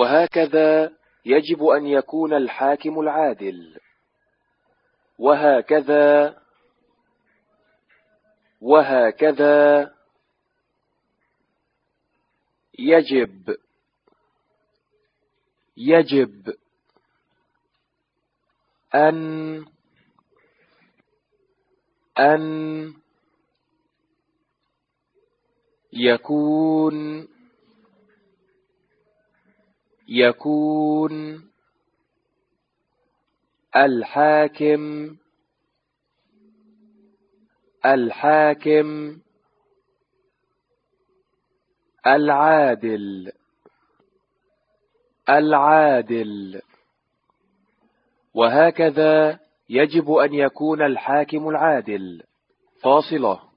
وهكذا يجب أن يكون الحاكم العادل. وهكذا يجب أن يكون الحاكم العادل. وهكذا يجب أن يكون الحاكم العادل. فاصلة.